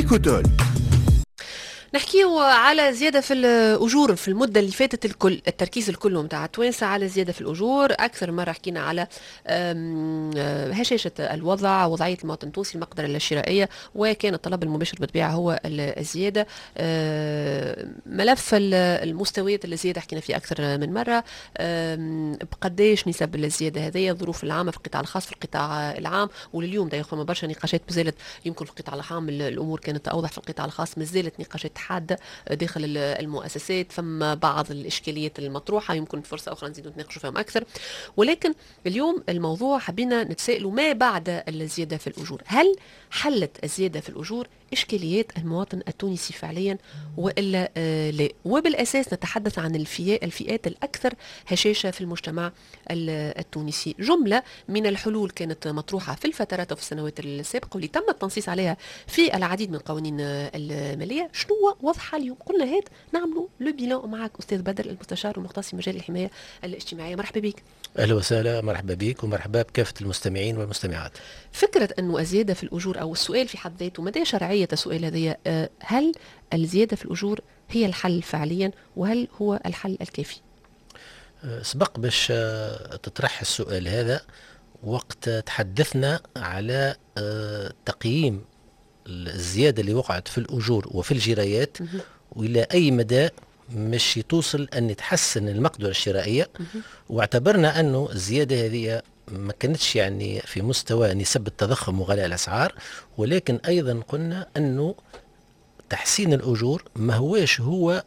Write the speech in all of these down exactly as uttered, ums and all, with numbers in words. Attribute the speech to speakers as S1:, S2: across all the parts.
S1: إيكوتول.
S2: نحكيو على زيادة في الأجور في المدة اللي فاتت. الكل التركيز الكل متاع التوانسة على زيادة في الأجور. أكثر مرة حكينا على هشاشة الوضع، وضعية المواطن التونسي، المقدرة الشرائية، وكان الطلب المباشر بالطبيعة هو الزيادة. ملف المستويات الزيادة حكينا فيه أكثر من مرة. بقديش نسب الزيادة هذه، الظروف العامة في القطاع الخاص، في القطاع العام. ولليوم دا يخوم برشا نقاشات مازالت. يمكن في القطاع العام الأمور كانت أوضح، في القطاع الخاص مازالت نقاشات حادة داخل المؤسسات. ثم بعض الإشكاليات المطروحة يمكن فرصة أخرى نزيدوا نتناقشوا فيهم أكثر. ولكن اليوم الموضوع حبينا نتسائلوا ما بعد الزيادة في الأجور. هل حلت الزيادة في الأجور إشكاليات المواطن التونسي فعليا وإلا آه لا؟ وبالأساس نتحدث عن الفئات الفئات الأكثر هشاشة في المجتمع التونسي. جملة من الحلول كانت مطروحة في الفترات وفي السنوات السابقة واللي تم التنصيص عليها في العديد من القوانين المالية. شنو وضحها اليوم؟ قلنا هات نعملوا لو بيلان معك أستاذ بدر، المستشار المختص في مجال الحماية الاجتماعية. مرحبا بك.
S3: أهلا وسهلا، مرحبا بك ومرحبا بكافة المستمعين والمستمعات.
S2: فكرة أنه الزيادة في الأجور أو السؤال في حد ذاته مدى شرعية السؤال هذا، هل الزيادة في الأجور هي الحل فعليا، وهل هو الحل الكافي؟
S3: سبق باش تطرح السؤال هذا وقت تحدثنا على تقييم الزيادة اللي وقعت في الأجور وفي الجرايات وإلى أي مدى مش توصل أن يتحسن المقدرة الشرائية. واعتبرنا أنه الزيادة هذه ما كانتش يعني في مستوى نسب التضخم وغلاء الأسعار، ولكن أيضا قلنا أنه تحسين الأجور ما هواش هو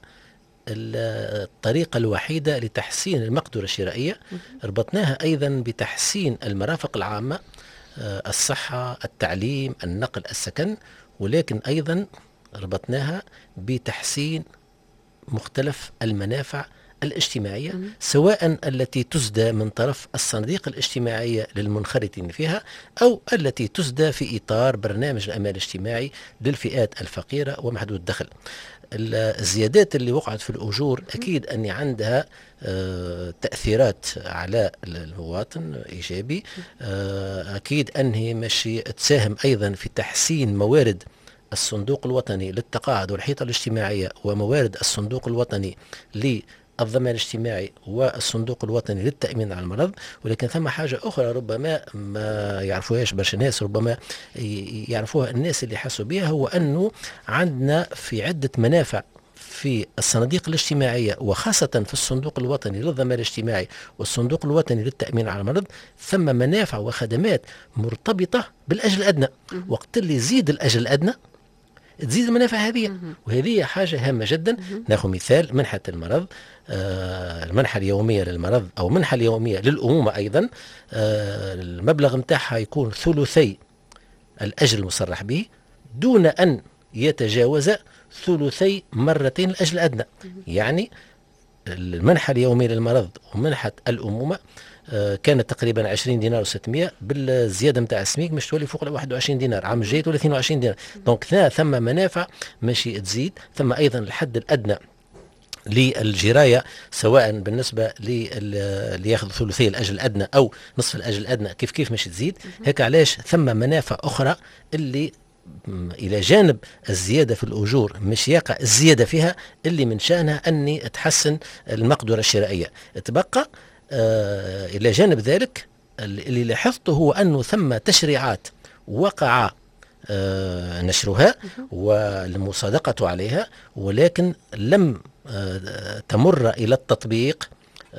S3: الطريقة الوحيدة لتحسين المقدرة الشرائية. ربطناها أيضا بتحسين المرافق العامة، الصحة، التعليم، النقل، السكن، ولكن أيضا ربطناها بتحسين مختلف المنافع الاجتماعية، سواء التي تسدى من طرف الصناديق الاجتماعية للمنخرطين فيها أو التي تسدى في إطار برنامج الأمان الاجتماعي للفئات الفقيرة ومحدود الدخل. الزيادات اللي وقعت في الأجور أكيد أن عندها آه تأثيرات على المواطن إيجابي. آه أكيد أنها ماشي تساهم أيضا في تحسين موارد الصندوق الوطني للتقاعد والحيطة الاجتماعية وموارد الصندوق الوطني للضمان الاجتماعي والصندوق الوطني للتأمين على المرض. ولكن ثم حاجة أخرى ربما ما يعرفوهاش برشا ناس، ربما يعرفوها الناس اللي حسوا بها، هو أنه عندنا في عدة منافع في الصناديق الاجتماعية وخاصة في الصندوق الوطني للضمان الاجتماعي والصندوق الوطني للتأمين على المرض ثم منافع وخدمات مرتبطة بالأجل الأدنى. وقت اللي يزيد الأجل الأدنى تزيد المنافع هذه، وهذه حاجة هامة جدا. ناخذ مثال منحة المرض، آه المنحة اليومية للمرض أو المنحة اليومية للأمومة أيضا، آه المبلغ متاعها يكون ثلثي الأجر المصرح به دون أن يتجاوز ثلثي مرتين الأجر الأدنى. يعني المنحة اليومية للمرض ومنحة الأمومة آه كانت تقريبا عشرين دينار وستمائة، بالزيادة متاع السميك مش تولي فوق واحد وعشرين دينار، عام الجاي تولي اثنين وعشرين دينار. دونك ثم منافع ماشي تزيد. ثم أيضا الحد الأدنى للجراية سواء بالنسبة اللي ياخذ ثلثي الأجر الأدنى أو نصف الأجر الأدنى كيف كيف مش تزيد. هيك علاش ثم منافع أخرى اللي إلى جانب الزيادة في الأجور مش يقع الزيادة فيها اللي من شأنها أني تحسن المقدرة الشرائية. تبقى آه إلى جانب ذلك اللي لاحظته هو أنه ثم تشريعات وقع آه نشرها والمصادقة عليها، ولكن لم آه تمر إلى التطبيق.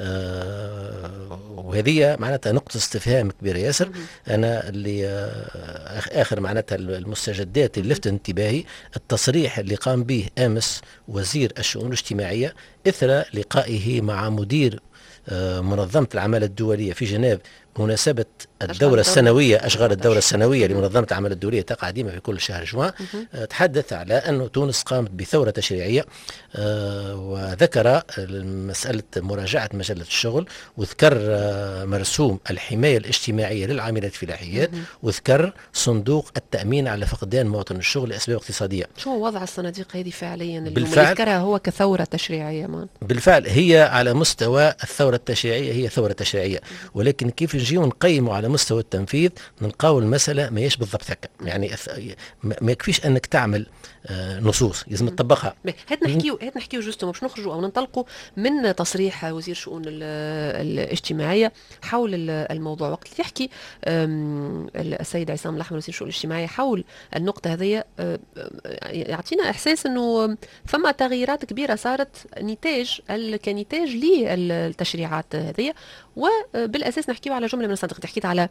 S3: آه وهذه معناتها نقطة استفهام كبيرة ياسر. أنا اللي آه آخر معناتها المستجدات اللي لفت انتباهي التصريح اللي قام به أمس وزير الشؤون الاجتماعية إثر لقائه مع مدير آه منظمة العمالة الدولية في جنيف بمناسبة الدورة السنوية أشغال الدورة السنوية لمنظمة العمل الدولية تقع ديما في كل شهر جوان. أه تحدث على أن تونس قامت بثورة تشريعية، أه وذكر مسألة مراجعة مجلة الشغل، وذكر أه مرسوم الحماية الاجتماعية للعاملات في الفلاحيات، وذكر صندوق التأمين على فقدان مواطن الشغل لأسباب اقتصادية.
S2: شو وضع الصناديق هذه فعليا اللي يذكرها هو كثورة تشريعية؟ مان.
S3: بالفعل هي على مستوى الثورة التشريعية هي ثورة تشريعية، ولكن كيف نجيو نقيموا على مستوى التنفيذ نلقاو المساله ماهيش بالضبط هكا. يعني ما يكفيش انك تعمل نصوص، لازم تطبقها.
S2: هات نحكيو هات نحكيو جوستو باش نخرجوا او ننطلقوا من تصريح وزير الشؤون الاجتماعيه حول الموضوع. وقت اللي يحكي السيد عصام الأحمر وزير الشؤون الاجتماعيه حول النقطه هذه يعطينا احساس انه فما تغييرات كبيره صارت نتاج كنتاج للتشريعات هذه. وبالاساس نحكيو على جمله من الصناديق. حكيت على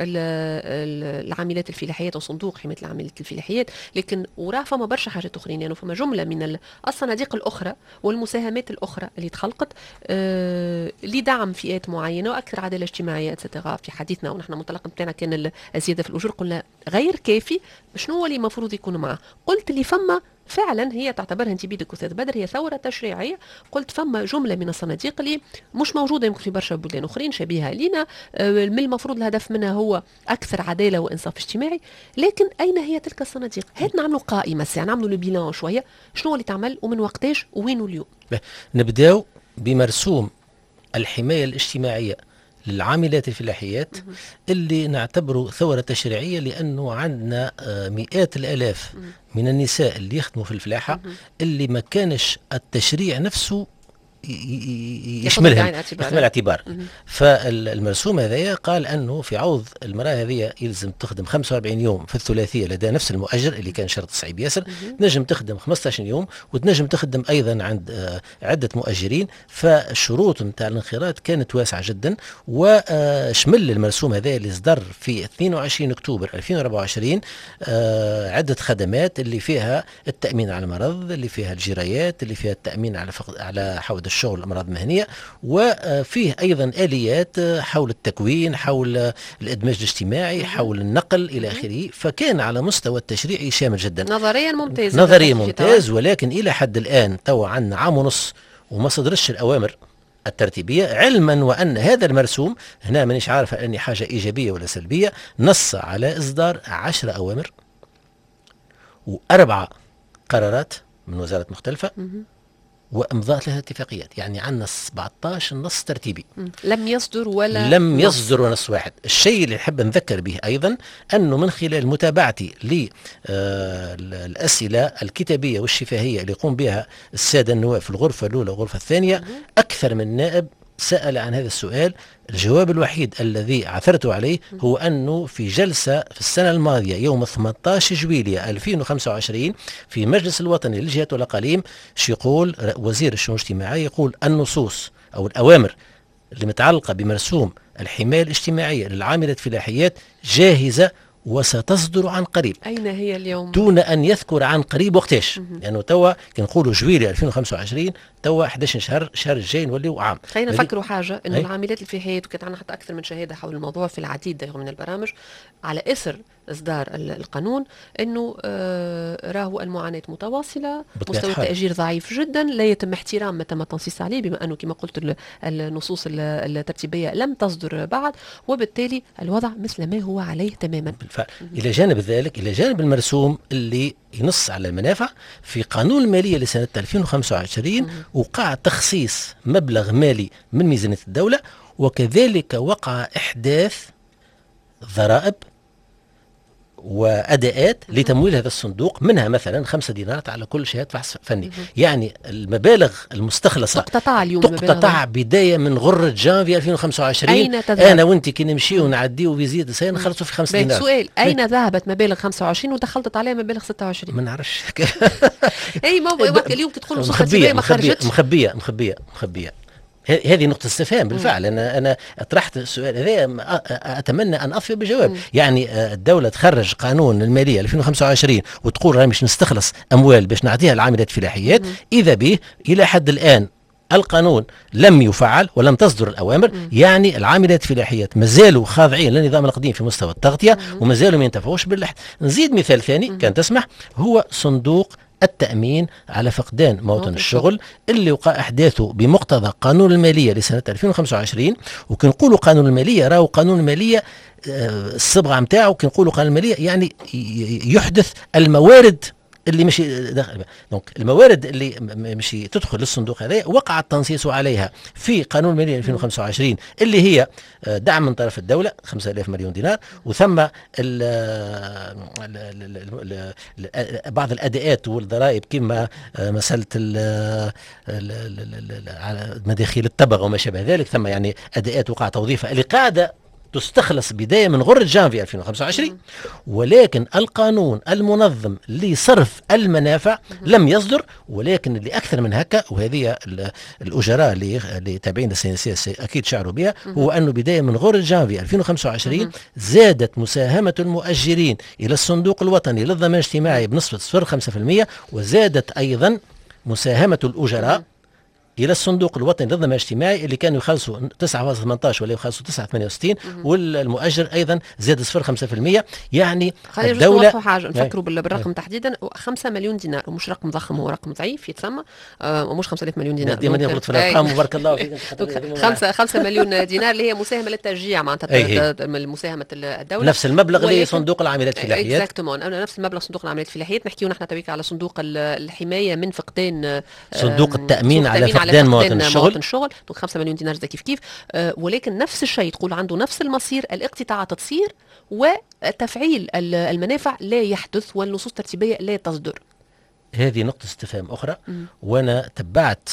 S2: العاملات الفلاحيات وصندوق حمايه العاملات الفلاحيات، لكن وراه فما برشا حاجات اخرين. يعني فما جمله من الصناديق الاخرى والمساهمات الاخرى اللي تخلقت آه لدعم فئات معينه واكثر عداله اجتماعيه اتسترا. في حديثنا ونحن منطلق بتاعنا كان الزياده في الاجور قلنا غير كافي. شنو هو اللي المفروض يكون معه؟ قلت لي فما فعلا هي تعتبرها انت بيدك استاذ بدر هي ثوره تشريعيه. قلت فما جمله من الصناديق اللي مش موجوده يمكن في برشا بلدان اخرين شبيهه لينا، من المفروض الهدف منها هو اكثر عداله وانصاف اجتماعي. لكن اين هي تلك الصناديق؟ هات نعملوا قائمه ساعه، نعملوا لو بيلان شويه شنو اللي تعمل ومن وقتاش ووينه اليوم.
S3: نبداو بمرسوم الحمايه الاجتماعيه للعاملات الفلاحيات اللي نعتبره ثورة تشريعية، لأنه عندنا مئات الآلاف من النساء اللي يخدموا في الفلاحة اللي ما كانش التشريع نفسه يشملها يحمل اعتبار. فالمرسوم هذايا قال انه في عوض المراه هذه يلزم تخدم خمسة وأربعين يوم في الثلاثيه لدى نفس المؤجر اللي كان شرط صعيب ياسر، تنجم تخدم خمسة عشر يوم وتنجم تخدم ايضا عند عده مؤجرين. فالشروط نتاع الانخراط كانت واسعه جدا. وشمل المرسوم هذا اللي صدر في اثنين وعشرين أكتوبر ألفين وأربعة وعشرين عده خدمات اللي فيها التامين على المرض، اللي فيها الجرايات، اللي فيها التامين على فقد على حوض الشغل الأمراض المهنية، وفيه أيضا آليات حول التكوين، حول الإدماج الاجتماعي، حول النقل إلى آخره. فكان على مستوى التشريعي شامل جدا.
S2: نظريا ممتاز
S3: نظريا ممتاز، ولكن إلى حد الآن توا عندنا عام ونص وما صدرش الأوامر الترتيبية، علما وأن هذا المرسوم هنا مانيش عارفة أني حاجة إيجابية ولا سلبية، نص على إصدار عشر أوامر وأربعة قرارات من وزارات مختلفة وامضاء لها اتفاقيات. يعني عندنا سبعة عشر نص ترتيبي
S2: لم يصدر ولا
S3: لم يصدر نص واحد. الشيء اللي نحب نذكر به ايضا انه من خلال متابعتي للاسئله الكتابيه والشفهيه اللي يقوم بها الساده النواب في الغرفه الاولى والغرفه الثانيه، اكثر من نائب سأل عن هذا السؤال. الجواب الوحيد الذي عثرت عليه هو أنه في جلسة في السنة الماضية يوم ثمانية عشر جويلية ألفين وخمسة وعشرين في مجلس الوطني للجهات والأقاليم، شو يقول وزير الشؤون الاجتماعية؟ يقول النصوص أو الأوامر اللي متعلقة بمرسوم الحماية الاجتماعية للعاملات الفلاحيات جاهزة وستصدر عن قريب.
S2: أين هي اليوم؟ دون
S3: أن يذكر عن قريب وقتاش، لأنه يعني توا كنقولوا جويلية ألفين وخمسة وعشرين توا أحد عشر شهر، الشهر الجاي نوليو عام.
S2: خلينا نفكروا حاجة أنه العاملات الفلاحيات، وكانت عندنا حتى أكثر من شهادة حول الموضوع في العديد من البرامج على إثر إصدار القانون، أنه آه راهو المعاناة متواصلة، مستوى التأجير ضعيف جدا، لا يتم احترام ما تم التنصيص عليه، بما أنه كما قلت النصوص الترتيبية لم تصدر بعد، وبالتالي الوضع مثل ما هو عليه تماما.
S3: بالفعل. إلى جانب ذلك، إلى جانب المرسوم اللي ينص على المنافع، في قانون المالية لسنة ألفين وخمسة وعشرين وقع تخصيص مبلغ مالي من ميزانية الدولة، وكذلك وقع إحداث ضرائب وأداءات لتمويل هذا الصندوق، منها مثلا خمسة دينارات على كل شهادة فحص فني. يعني المبالغ المستخلصة
S2: تقتطع اليوم،
S3: تقتطع بداية من غرة جانفي ألفين وخمسة وعشرين. أنا وأنت كي نمشي ونعديه وفيزيت سنة نخلصوا في خمسة دينار.
S2: سؤال، أين ذهبت مبالغ خمسة وعشرين ودخلت عليها مبالغ ستة وعشرين؟
S3: ما نعرفش.
S2: أي موضوع اليوم تدخل
S3: مخبية مخبية مخبية مخبية مخبية هذه نقطة استفهام بالفعل. أنا أنا طرحت السؤال هذا، أتمنى أن أطفي بجواب. مم. يعني الدولة تخرج قانون المالية ألفين وخمسة وعشرين وتقول راهي مش نستخلص أموال باش نعطيها للعاملات الفلاحيات، إذا به إلى حد الآن القانون لم يفعل ولم تصدر الأوامر. مم. يعني العاملات الفلاحيات مازالوا خاضعين للنظام القديم في مستوى التغطية، ومازالوا ما ينتفعوش باللحد. نزيد مثال ثاني كان تسمح، هو صندوق التأمين على فقدان موطن الشغل اللي وقع إحداثه بمقتضى قانون المالية لسنة ألفين وخمسة وعشرين. وكنقولوا قانون المالية راهو قانون المالية الصبغة متاعه، كنقولوا قانون المالية يعني يحدث الموارد اللي مش داخل. دونك الموارد اللي مش تدخل للصندوق هذا وقع التنصيص عليها في قانون المالية ألفين وخمسة وعشرين اللي هي دعم من طرف الدولة خمسة آلاف مليون دينار، وثم ال ال ال ال بعض الأداءات والضرائب كما مسألة مداخيل التبغ وما شابه ذلك، ثم يعني أداءات وقع توظيفها اللي قاعدة تستخلص بداية من غرة جانفي ألفين وخمسة وعشرين، ولكن القانون المنظم لصرف المنافع لم يصدر. ولكن اللي أكثر من هكا، وهذه الأجراء اللي تابعين السياسية أكيد شعروا بها، هو أنه بداية من غرة جانفي ألفين وخمسة وعشرين زادت مساهمة المؤجرين إلى الصندوق الوطني للضمان الاجتماعي بنسبة صفر فاصلة خمسة بالمئة، وزادت أيضا مساهمة الأجراء الى الصندوق الوطني للضمان الاجتماعي اللي كانوا يخلصوا تسعة فاصلة ثمانية عشر ولا يخلصوا تسعة فاصلة ثمانية وستين، والمؤجر ايضا زاد صفر فاصلة خمسة بالمئة. يعني
S2: خلينا الدوله حاجه نفكروا بالرقم تحديدا خمسة مليون دينار، ومش رقم ضخم، هو رقم ضعيف يتسمى، آه ومش خمسة آلاف مليون دينار.
S3: ديما نغلط في الارقام وبارك الله فيك.
S2: خمسة خمسة مليون دينار اللي هي مساهمه للتشجيع معناتها مساهمه الدوله،
S3: نفس المبلغ اللي صندوق العاملات الفلاحيات.
S2: اكزاكتومون نفس المبلغ صندوق العاملات الفلاحيات. نحكيو نحن تويك على صندوق الحمايه من فقدان،
S3: صندوق التامين على فقدان مواطن الشغل
S2: الشغل دونك خمسة مليون دينار زي كيف كيف. آه ولكن نفس الشيء تقول عنده نفس المصير، الاقتطاعات تصير وتفعيل المنافع لا يحدث والنصوص الترتيبية لا تصدر.
S3: هذه نقطة استفهام أخرى. م. وأنا تبعت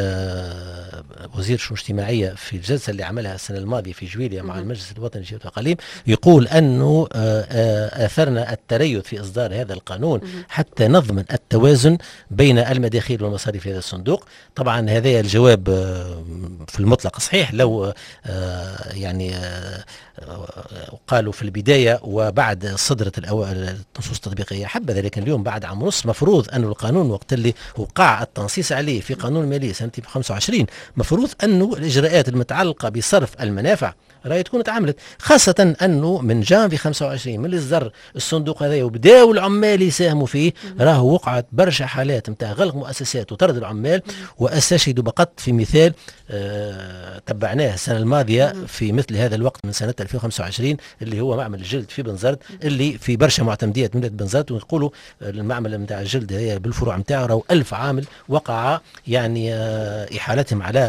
S3: وزير الشؤون الاجتماعية في الجلسة اللي عملها السنة الماضية في جويليا مع م. المجلس الوطني للشباب والتقاليم، يقول أنه آثرنا التريث في إصدار هذا القانون م. حتى نضمن التوازن بين المداخيل والمصاريف في هذا الصندوق. طبعا هذا الجواب في المطلق صحيح لو يعني قالوا في البداية وبعد صدرت النصوص التطبيقية حبذا، لكن اليوم بعد عام ونص مفروض أن القانون وقت اللي وقع التنصيص عليه في قانون المالية سنة خمسة وعشرين مفروض أنه الإجراءات المتعلقة بصرف المنافع راهي تكون تعاملت، خاصة أنه من جانفي خمسة وعشرين من اللي صدر الصندوق هذا وبداوا العمال يساهموا فيه، راه وقعت برشا حالات نتاع غلق مؤسسات وطرد العمال. وأستشهد بقط في مثال آه تبعناه السنة الماضية في مثل هذا الوقت من سنة ألفين وخمسة وعشرين اللي هو معمل الجلد في بنزرت، اللي في برشا معتمديات من بنزرت، ونقولوا المعمل نتاع الجلد هي بالفروع نتاعو راهو ألف عامل وقع يعني آه إحالتهم على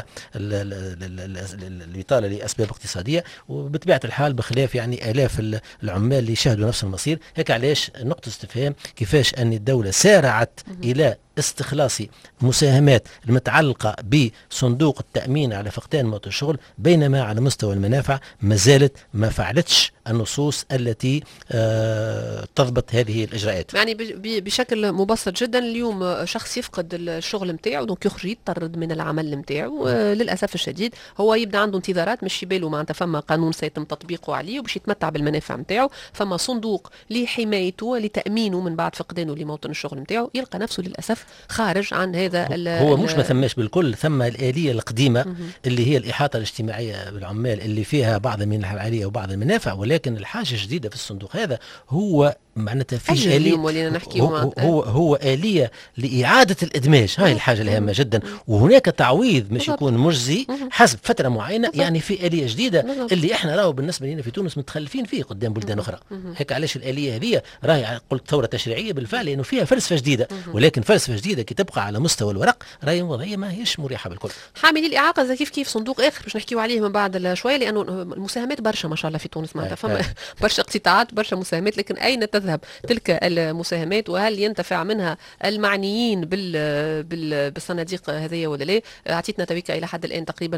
S3: الإطالة لأسباب اقتصادية، وبطبيعة الحال بخلاف يعني آلاف العمال اللي يشاهدوا نفس المصير. هيك علاش نقطة استفهام كيفاش أن الدولة سارعت إلى استخلاص مساهمات المتعلقة بصندوق التأمين على فقدان موت الشغل، بينما على مستوى المنافع ما زالت ما فعلتش النصوص التي آه تضبط هذه الإجراءات.
S2: يعني بشكل مبسط جدا اليوم شخص يفقد الشغل نتاعو دونك يخرج يطرد من العمل نتاعو، آه للأسف الشديد هو يبدا عنده انتظارات مش يبالو معناتها فما قانون سيتم تطبيقه عليه وباش يتمتع بالمنافع نتاعو، فما صندوق لحمايته لتأمينه من بعد فقدانه لموطن الشغل نتاعو، يلقى نفسه للأسف خارج عن هذا.
S3: هو مش ما ثماش بالكل، ثم الآلية القديمة مم. اللي هي الإحاطة الاجتماعية بالعمال اللي فيها بعض من الفعالية وبعض المنافع، ولكن الحاجة الجديدة في الصندوق هذا هو معناتها في آلية هو, هو, هو, هو آلية لإعادة الإدماج، هاي الحاجة الهامة جدا، وهناك تعويض مش يكون مجزي حسب فترة معينة، يعني في آلية جديدة اللي احنا راهو بالنسبة لنا في تونس متخلفين فيه قدام بلدان أخرى. هيك علاش الآلية هذه راهي قلت ثورة تشريعية بالفعل لأنه فيها فلسفة جديدة، ولكن فلسفة جديدة كي تبقى على مستوى الورق راهي وضعية ما هيش مريحة بالكل.
S2: حاملي الإعاقة زي كيف كيف صندوق آخر باش نحكيو عليه من بعد شوية، لأنه المساهمات برشا ما شاء الله في تونس معناتها فما برشا اقتطاعات برشا مساهمات، لكن أين تذهب تلك المساهمات وهل ينتفع منها المعنيين بال بال بالصناديق هذه ولا لا؟ اعطيتنا تويكا الى حد الان تقريبا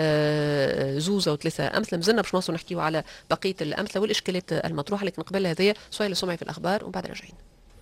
S2: زوزه وثلاثه امثله، مازلنا باش نوصلوا نحكيو على بقيه الامثله والاشكالات المطروحه، لكن قبل هذايا سؤال سمعي في الاخبار ومن بعد راجعين.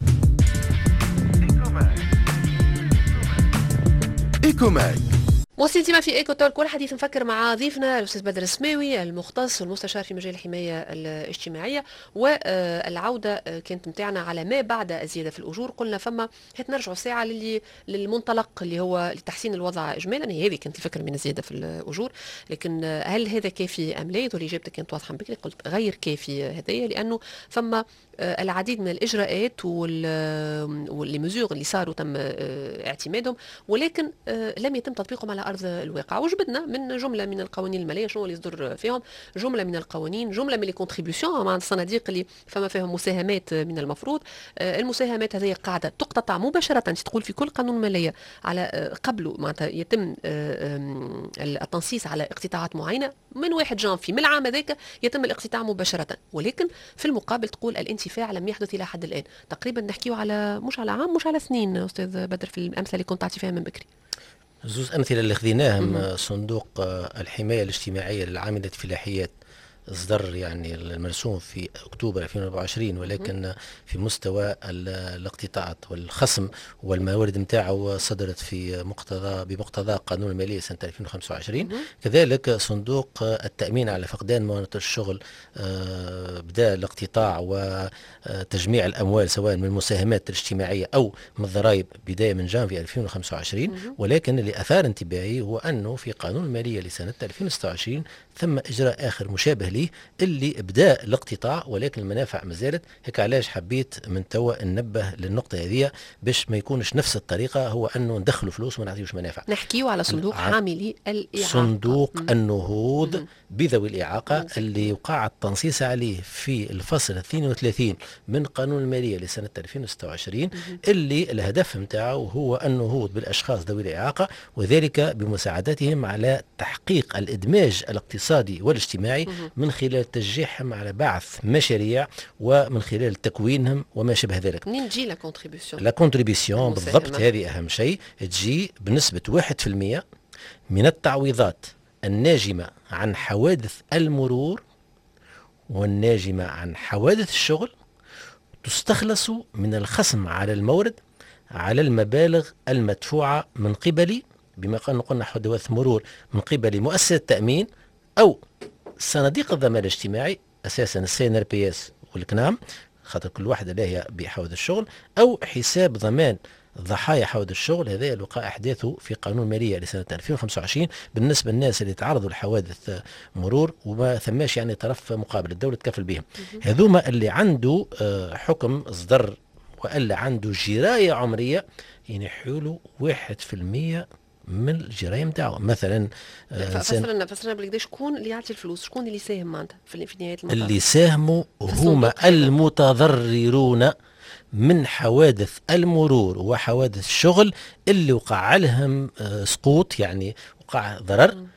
S2: ايكو ماك موسيقى في ايكو تول، كل حديث نفكر مع ضيفنا الاستاذ بدر السماوي المختص والمستشار في مجال الحمايه الاجتماعيه، والعوده كانت متاعنا على ما بعد الزياده في الاجور. قلنا فما هات نرجعوا ساعه للي للمنطلق اللي هو لتحسين الوضع اجمالا، هذه كانت الفكره من الزياده في الاجور، لكن هل هذا كافي ام لا؟ يظل اجابتك كانت واضحه بكري، قلت غير كافي هدايا، لانه فما العديد من الاجراءات والمزور اللي صاروا تم اعتمادهم، ولكن لم يتم تطبيقهم على ارض الواقع. وجبدنا من جمله من القوانين الماليه شنو اللي يصدر فيهم، جمله من القوانين، جمله من الكونتريبيوشن مع الصناديق اللي فما فيهم مساهمات من المفروض. المساهمات هذه قاعده تقتطع مباشره تقول في كل قانون ماليه على قبل معناتها يتم التنصيص على اقتطاعات معينه من واحد جانفي من العام هذاك يتم الاقتطاع مباشره، ولكن في المقابل تقول الانتفاع لم يحدث الى حد الان. تقريبا نحكيو على مش على عام مش على سنين استاذ بدر في الامثله اللي كنت تعطي فيها من بكري.
S3: زوز امثله اللي خذيناهم صندوق الحمايه الاجتماعيه للعامله الفلاحيات اصدر يعني المرسوم في اكتوبر ألفين وأربعة وعشرين، ولكن في مستوى الاقتطاعات والخصم والموارد نتاعو صدرت في مقتضى بمقتضى قانون الماليه سنه ألفين وخمسة وعشرين. كذلك صندوق التامين على فقدان موانئ الشغل بدا الاقتطاع وتجميع الاموال سواء من المساهمات الاجتماعيه او من الضرائب بدايه من جانفي ألفين وخمسة وعشرين. ولكن اللي اثار انتباهي هو انه في قانون الماليه لسنه ألفين وستة وعشرين ثم اجراء اخر مشابه ليه اللي ابدا الاقتطاع، ولكن المنافع ما زالت. هيك علاش حبيت من توا ننبه للنقطه هذه باش ما يكونش نفس الطريقه، هو انه ندخلوا فلوس وما نعطيوش منافع.
S2: نحكيو على صندوق حاملي الاعاقه،
S3: صندوق مم. النهوض مم. بذوي الاعاقه مم. اللي وقع التنصيص عليه في الفصل اثنين وثلاثين من قانون الماليه لسنه ألفين وستة وعشرين، مم. اللي الهدف نتاعو هو النهوض بالاشخاص ذوي الاعاقه، وذلك بمساعدتهم على تحقيق الادماج الاقتصادي والاجتماعي مم. من خلال تشجيعهم على بعث مشاريع ومن خلال تكوينهم وما شابه ذلك.
S2: منين تجي لا كونتريبيوشن؟ لا
S3: كونتريبيوشن بالضبط، هذه أهم شيء، تجي بنسبة واحد في المية من التعويضات الناجمة عن حوادث المرور والناجمة عن حوادث الشغل، تستخلص من الخصم على المورد على المبالغ المدفوعة من قبل بما قلنا حوادث مرور من قبل مؤسسة التأمين أو صناديق الضمان الاجتماعي، اساسا السي ان ار بي اس والكنام، خاطر كل واحده لاهيه بحوادث الشغل، او حساب ضمان ضحايا حوادث الشغل. هذا اللي وقع احداثه في قانون الماليه لسنه ألفين وخمسة وعشرين بالنسبه للناس اللي تعرضوا لحوادث مرور وما ثماش يعني طرف مقابل، الدوله تكفل بهم. هذوما اللي عنده حكم اصدر والا عنده جرايه عمريه ينحوا له واحد في المية من الجرايه نتاعو. مثلا
S2: فسرنا فسرنا بالكدا شكون اللي يعطي الفلوس، شكون اللي يساهم معناتها في, في نهايه المطاف؟
S3: اللي ساهموا هما المتضررون من حوادث المرور وحوادث الشغل اللي وقع لهم سقوط، يعني وقع ضرر. م.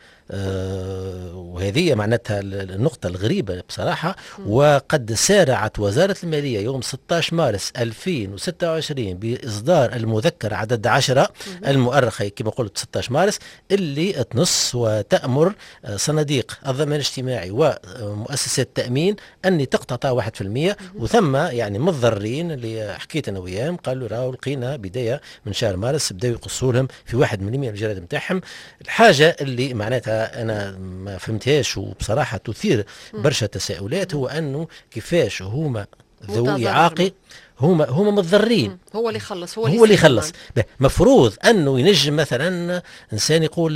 S3: آه وهذه معناتها النقطة الغريبة بصراحة. وقد سارعت وزارة المالية يوم ستة عشر مارس ألفين وستة وعشرين بإصدار المذكرة عدد عشرة المؤرخة كما قلت ستة عشر مارس، اللي تنص وتأمر صناديق الضمان الاجتماعي ومؤسسات التأمين أن تقتطع واحد في المية. وثم يعني متضررين اللي حكيت أنا وياهم قالوا راهو لقينا بداية من شهر مارس بداوا يقصوا لهم في واحد من الجرائد نتاعهم. الحاجة اللي معناتها أنا ما فهمتهاش وبصراحة تثير برشا تساؤلات هو أنه كيفاش هما ذوي إعاقة هما هما متضررين،
S2: هو اللي يخلص هو,
S3: هو اللي يخلص. مفروض أنه ينجم مثلا إنسان يقول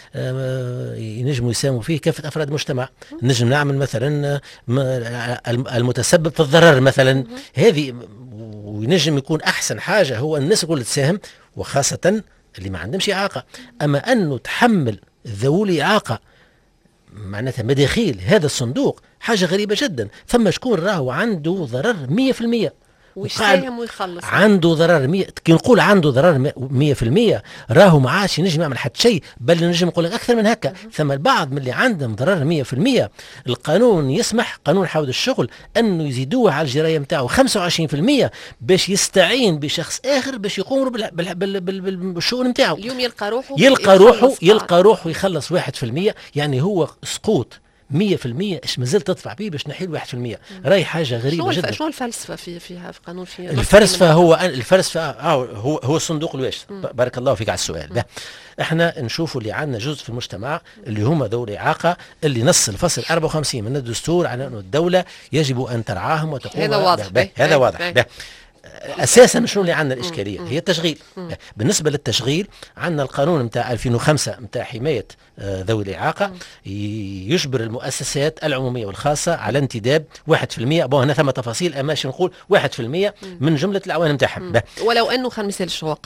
S3: ينجموا يساهموا فيه كافة أفراد المجتمع، نجم نعمل مثلا المتسبب في الضرر مثلا هذه، وينجم يكون أحسن حاجة هو الناس الكل تساهم وخاصة اللي ما عندهمش إعاقة. أما أنه تحمل ذوي الإعاقة معناتها مداخيل هذا الصندوق حاجة غريبة جدا. ثم شكون راهو عنده ضرر مية في المية
S2: ويساهم ويخلص،
S3: عنده ضرر مية، كي نقول عنده ضرر مية في المية راهو ما عادش ينجم يعمل حتى شيء، بل نجم نقول لك أكثر من هكا. ثم البعض من اللي عندهم ضرر مية في المية القانون يسمح، قانون حوادث الشغل، أنه يزيدوه على الجراية نتاعو خمسة وعشرين في المية باش يستعين بشخص آخر باش يقوم بالشؤون نتاعو.
S2: اليوم يلقى روحه
S3: يلقى روحه يلقى روحه يخلص واحد في المية، يعني هو سقوط مية في المية اش مازال تدفع به باش نحيل واحد في المية. راهي حاجه غريبه جدا.
S2: شنو الفلسفه في فيها في قانون فيها؟
S3: الفلسفه هو الفلسفه هو هو الصندوق الواسع. بارك الله فيك على السؤال. احنا نشوفوا اللي عندنا جزء في المجتمع اللي هم ذوي الاعاقه اللي نص الفصل أربعة وخمسين من الدستور على انه الدوله يجب ان ترعاهم وتقوم.
S2: هذا واضح.
S3: به. هذا واضح. به. اساسا شنو اللي عندنا الاشكاليه؟ هي التشغيل. بالنسبه للتشغيل عندنا القانون نتاع ألفين وخمسة نتاع حمايه ذوي الاعاقه يجبر المؤسسات العموميه والخاصه على انتداب واحد في المية. بون هنا ثم تفاصيل، اما نقول واحد في المية من جمله العوائل نتاعهم.
S2: ولو انه خلينا مثال هو قوس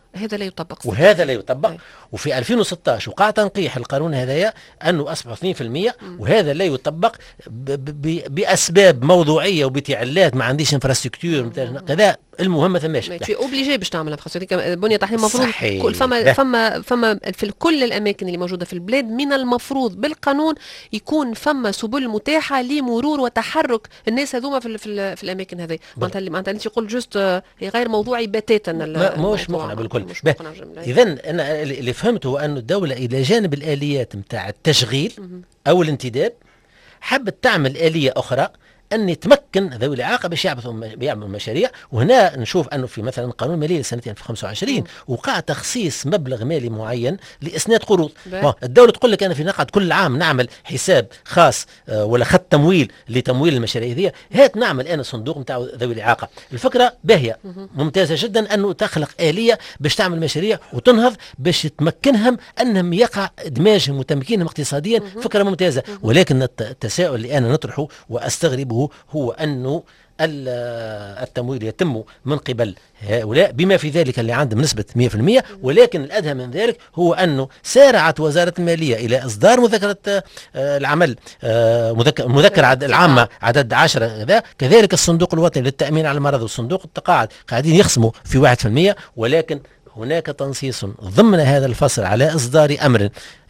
S2: هذا لا يطبق.
S3: وهذا لا يطبق.
S2: أي.
S3: وفي ألفين وستة عشر وقع تنقيح القانون هذايا انه اصبح اثنين بالمئة، وهذا لا يطبق ب ب باسباب موضوعيه وبتعلات، ما عنديش انفراستركتور كذا. المهم ما ثماش
S2: في اوبليجي باش تعملها بخاطر بنيه تحتيه المفروض
S3: صحيح.
S2: فما فما فما في كل الاماكن اللي موجوده في البلاد من المفروض بالقانون يكون فما سبل متاحه لمرور وتحرك الناس هذوما في, في, في الاماكن هذه. معناتها معناتها انت قلت جوست هي غير موضوعي بتاتا.
S3: مش مقنع بالكل. اذا انا اللي فهمته هو انه الدوله الى جانب الاليات نتاع التشغيل او الانتداب حبت تعمل اليه اخرى أن يتمكن ذوي الإعاقة باش يعملوا مشاريع. وهنا نشوف أنه في مثلا قانون المالية لسنة ألفين وخمسة وعشرين وقع تخصيص مبلغ مالي معين لإسناد قروض. الدولة تقول لك أنا في نقعد كل عام نعمل حساب خاص ولا خط تمويل لتمويل المشاريع هذه، هات نعمل أنا صندوق نتاع ذوي الإعاقة. الفكرة باهية ممتازة جدا أنه تخلق آلية باش تعمل مشاريع وتنهض باش تمكنهم أنهم يقع إدماجهم وتمكينهم اقتصاديا. فكرة ممتازة. ولكن التساؤل اللي أنا نطرحه وأستغربه هو أنه التمويل يتم من قبل هؤلاء بما في ذلك اللي عندهم نسبة مئة بالمئة. ولكن الأدهى من ذلك هو أنه سارعت وزارة المالية إلى إصدار مذكرة العمل مذكرة العامة عدد عشرة، كذلك الصندوق الوطني للتأمين على المرض والصندوق التقاعد قاعدين يخصموا في واحد بالمئة. ولكن هناك تنصيص ضمن هذا الفصل على إصدار أمر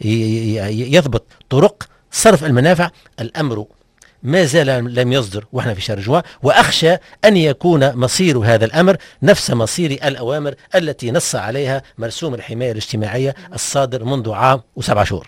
S3: يضبط طرق صرف المنافع. الأمر ما زال لم يصدر واحنا في شهر جوان، واخشى ان يكون مصير هذا الامر نفس مصير الاوامر التي نص عليها مرسوم الحمايه الاجتماعيه الصادر منذ عام وسبع شهور.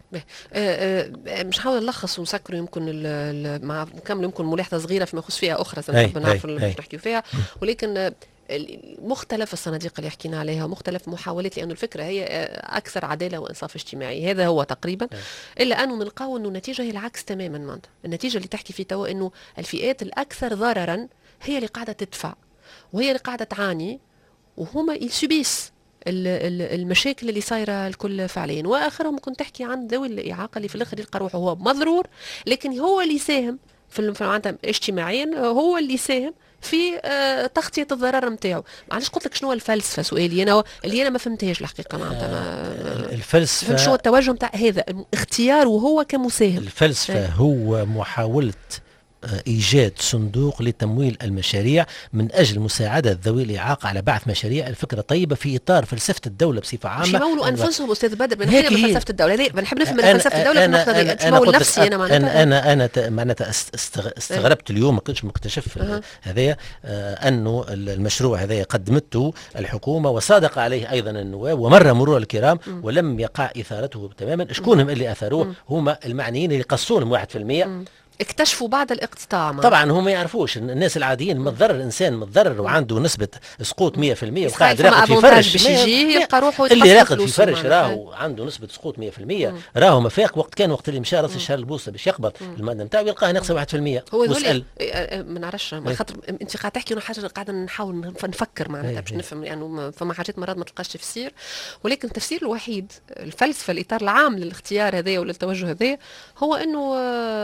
S2: مش حاول نلخص ونسكر يمكن مع نكمل يمكن ملاحظه صغيره فيما يخص فيها اخرى نحب نعرف اللي نحكي فيها. ولكن مختلف الصناديق اللي حكينا عليها ومختلف محاولات، لأنه الفكرة هي أكثر عدالة وإنصاف اجتماعي، هذا هو تقريبا. إلا أنه نلقاو أنه النتيجة هي العكس تماما. معناتها النتيجة اللي تحكي في توا أنه الفئات الأكثر ضررا هي اللي قاعدة تدفع وهي اللي قاعدة تعاني، وهما يسبيس المشاكل اللي صايرة الكل فعليا. وآخرهم كنت تحكي عن ذوي الإعاقة اللي في الآخر يلقى روحه هو مضرور، لكن هو اللي يساهم في معناتها اجتماعيا، هو اللي يساهم في آه تغطية الضرر نتاعو. معلش قلت لك شنو الفلسفة سؤالي أنا اللي أنا ما فهمتهاش الحقيقة. معناتها
S3: آه الفلسفة
S2: شو التوجه نتاع هذا اختياره هو كمساهم.
S3: الفلسفة آه. هو محاولة إيجاد صندوق لتمويل المشاريع من أجل مساعدة ذوي الإعاقة على بعث مشاريع. الفكرة طيبة في إطار فلسفة الدولة بصفة عامة.
S2: مش يمولوا أنفسهم أستاذ بدر من حين فلسفة الدولة هذه بنحب نفهم من فلسفة الدولة في النقطة دي. تمول نفسي أنا معناتها
S3: أنا أنا أنا معناتها استغربت اليوم ما كنتش مكتشف أه. هذايا آه أنه المشروع هذايا قدمته الحكومة وصادق عليه أيضا النواب ومر مرور الكرام م. ولم يقع إثارته تماما. شكونهم اللي أثروه؟ هم المعنيين اللي قصونهم واحد في المية.
S2: اكتشفوا بعد الاقتطاع.
S3: طبعا هم ما يعرفوش الناس العاديين متضرر، الانسان متضرر وعنده نسبه سقوط مئة بالمئة وقاعد راقد في فرش
S2: باش يجي يلقى روحه
S3: اللي راقد في فرش راهو عنده نسبه سقوط مئة بالمئة. راهو ما فاق وقت كان وقت اللي مشى راس الشهر البوسطه باش يقبض الماده نتاعو يلقاه ناقص واحد بالمئة.
S2: هو يقول ما نعرفش خاطر انت قاعد تحكي حاجه قاعده نحاول نفكر معناتها باش نفهم، لانه يعني فما حاجات مرات ما تلقاش تفسير. ولكن التفسير الوحيد الفلسفه الاطار العام للاختيار هذا ولا التوجه هذا هو انه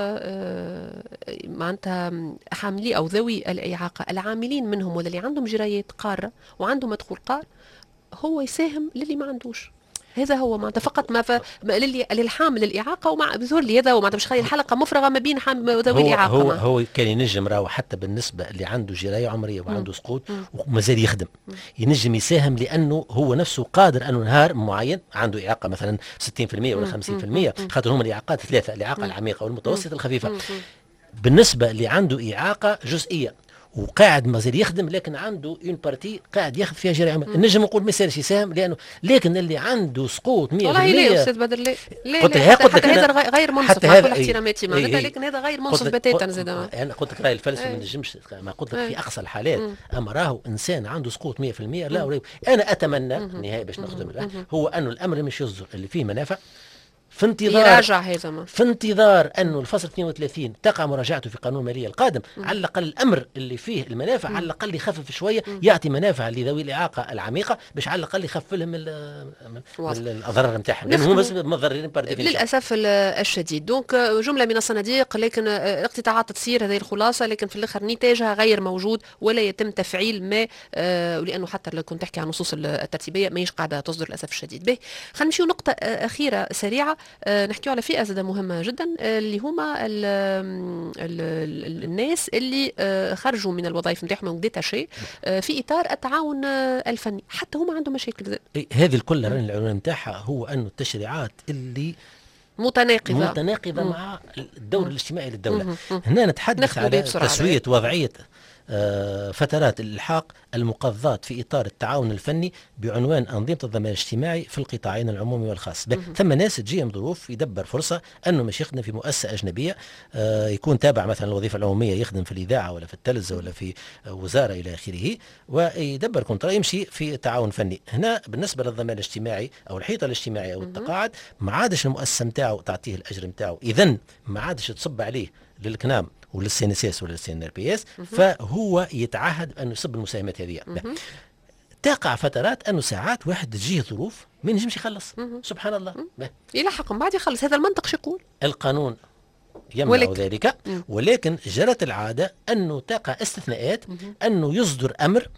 S2: معناتها حاملي أو ذوي الإعاقة العاملين منهم ولا اللي عندهم جرايات قارة وعندهم مدخول قار هو يساهم للي ما عندوش. هذا هو معناتها فقط ما, ف... ما للي للحامل الإعاقة. ومع بظهر لي هذا ومعناتها مش خلي الحلقة مفرغة ما بين حامل ذوي الإعاقة.
S3: هو معه. هو كان ينجم راهو حتى بالنسبة اللي عنده جراية عمرية وعنده سقوط ومازال يخدم مم. ينجم يساهم لأنه هو نفسه قادر أنه نهار معين عنده إعاقة مثلا ستين بالمئة ولا خمسين بالمئة خاطر هم الإعاقات ثلاثة، الإعاقة العميقة والمتوسطة الخفيفة. مم. بالنسبة اللي عنده إعاقة جزئية وقاعد مازال يخدم لكن عنده اون بارتي قاعد ياخذ فيها جرعه نجم نقول ما يسالش يساهم لانه لكن اللي عنده سقوط مئة بالمئة.
S2: والله لا استاذ بدر لا لا
S3: قلت
S2: لا
S3: قلت
S2: هذا غير منصف مع كل احتراماتي معناتها، لكن هذا غير منصف بتاتا زاد.
S3: انا قلت لك راي الفلسفه ما نجمش ما قلت لك في اقصى الحالات. اما راهو انسان عنده سقوط مئة بالمئة لا. انا اتمنى النهايه باش نخدم له هو انه الامر مش يصدر اللي فيه منافع في انتظار
S2: يراجع هذا ما.
S3: في انتظار انه الفصل اثنين وثلاثين تقع مراجعته في قانون الماليه القادم، م. على الاقل الامر اللي فيه المنافع م. على الاقل يخفف شويه، م. يعطي منافع لذوي الاعاقه العميقه باش على الاقل يخفف لهم الاضرار نتاعهم، لانه هم مضررين
S2: للاسف الشديد. دونك جمله من الصناديق، لكن اقتطاعات تصير، هذه الخلاصه، لكن في الاخر نتاجها غير موجود ولا يتم تفعيل ما، آه لانه حتى لو كنت تحكي عن النصوص الترتيبيه ماهيش قاعده تصدر للاسف الشديد. به خلينا نمشيو نقطه اخيره سريعه، آه نحكيو على فئه زاده مهمه جدا، آه اللي هما ال ال ال الناس اللي آه خرجوا من الوظائف نتاعهم ديتاشي آه في اطار التعاون آه الفني، حتى هما عندهم مشاكل.
S3: هذه الكل العنوان نتاعها هو انه التشريعات اللي
S2: متناقضه
S3: متناقضه مع الدور مم. الاجتماعي للدوله. مم. هنا نتحدث على تسويه
S2: على.
S3: وضعيه آه فترات الإلحاق المقضات في إطار التعاون الفني بعنوان أنظمة الضمان الاجتماعي في القطاعين العمومي والخاص. ثم ناس تجيهم ظروف يدبر فرصة أنه مش يخدم في مؤسسة أجنبية، آه يكون تابع مثلا الوظيفة العمومية، يخدم في الإذاعة ولا في التلفزة ولا في وزارة إلى آخره، ويدبر كونترا يمشي في تعاون فني. هنا بالنسبة للضمان الاجتماعي أو الحيطة الاجتماعية أو التقاعد ما عادش المؤسسة متاعه تعطيه الأجر متاعه، إذن ما عادش تصب عليه للكنام وللسي ان اس اس ولا السي ان ار بي اس، فهو يتعهد انه يصب المساهمات هذه. تقع فترات انه ساعات واحد تجيه ظروف ما ينجمش يخلص، سبحان الله،
S2: يلحق من بعد يخلص. هذا المنطق شو يقول؟
S3: القانون يمنع ولك. ذلك، ولكن جرت العاده انه تقع استثناءات، انه يصدر امر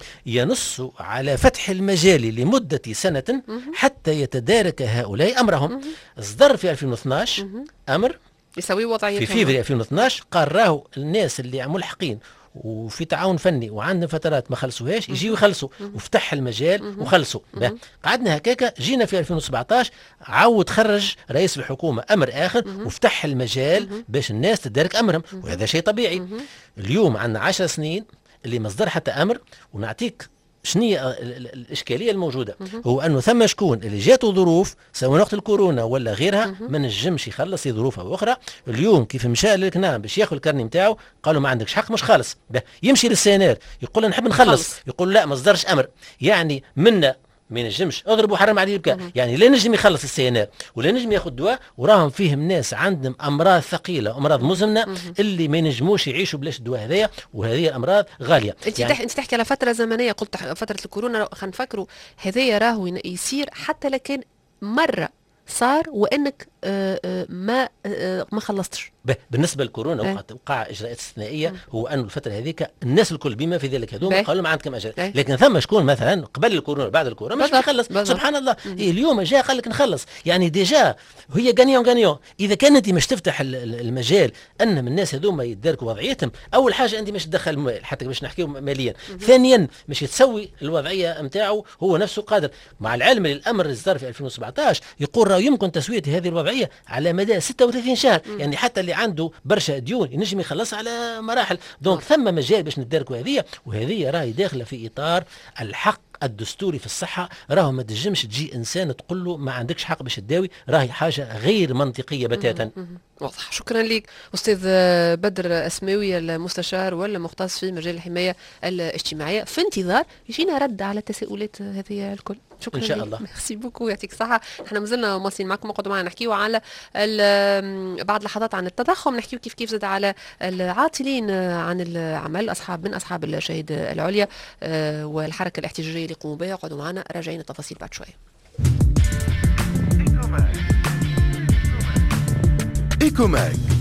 S3: ينص على فتح المجال لمده سنه حتى يتدارك هؤلاء امرهم. اصدر في ألفين واثناش امر
S2: يسوي وضعية
S3: في فيفري ألفين واثناش، قال راهو الناس اللي ملحقين وفي تعاون فني وعندنا فترات ما خلصوهاش يجيوا يخلصوا، وفتح المجال وخلصوا. قعدنا هكاكا، جينا في ألفين وسبعطاش عاود خرج رئيس الحكومة أمر آخر وفتح المجال باش الناس تدارك أمرهم، وهذا شيء طبيعي. اليوم عندنا عشر سنين اللي مصدر حتى أمر، ونعطيك شنية الإشكالية الموجودة، هو أنه ثم شكون اللي جاته ظروف سواء وقت الكورونا ولا غيرها ما نجمش يخلص ظروفها أخرى. اليوم كيف مشى للكنام باش ياخذ الكرني نتاعو قالوا ما عندكش حق مش خالص، يمشي للسينار يقول نحب نخلص، يقول لا ما صدرش أمر، يعني منا ما ينجمش اضربوا حرام عليه البكاء، يعني لا نجم يخلص السينار ولا نجم ياخذ دواء، وراهم فيهم ناس عندهم امراض ثقيله امراض مزمنه اللي ما ينجموش يعيشوا بلاش الدواء هذايا، وهذه الامراض غاليه.
S2: انت يعني انت تحكي على فتره زمنيه، قلت فتره الكورونا، خلينا نفكروا هذايا راهو يصير حتى لكن مره صار وانك آآ آآ ما آآ ما خلصتش.
S3: بالنسبه للكورونا وقعت وقع اجراءات استثنائيه، هو انه الفتره هذيك الناس الكل بما في ذلك هذوما قالوا ما عندكم اجر، لكن ثم شكون مثلا قبل الكورونا بعد الكورونا مش يخلص، سبحان الله. إيه اليوم جاء قال لك نخلص، يعني ديجا هي غانيون غانيون. اذا كان انت مش تفتح المجال ان من الناس هذوما يداركوا وضعيتهم، اول حاجه انت مش تدخل حتى باش نحكيو ماليا، ثانيا مش تسوي الوضعيه نتاعو هو نفسه قادر، مع العلم الامر اللي صدر في ألفين وسبعطاش يقول راه يمكن تسويه هذه الوضعيه على مدى ستة وثلاثين شهر، يعني حتى اللي عنده برشا ديون ينجم يخلص على مراحل. دونك ثم مجال باش نداركوا هذه، وهذه راهي داخله في اطار الحق الدستوري في الصحه. راهو ما تنجمش تجي انسان تقول له ما عندكش حق باش تداوي، راهي حاجه غير منطقيه بتاتا.
S2: واضح. شكرا لك استاذ بدر اسماوي، المستشار ولا مختص في مجال الحمايه الاجتماعيه، في انتظار يجينا رد على التساؤلات هذه الكل. شكرا
S3: ان شاء الله.
S2: ميرسي بوكو، يعطيك الصحه. احنا مازلنا مواصلين معكم، نقعدوا معنا نحكيوا على بعد لحظات عن التضخم، نحكيوا كيف كيف زاد على العاطلين عن العمل، اصحاب من اصحاب الشهاده العليا والحركه الاحتجاجيه اللي يقوموا بها. اقعدوا معنا، راجعين التفاصيل بعد شويه.
S1: إيكوماك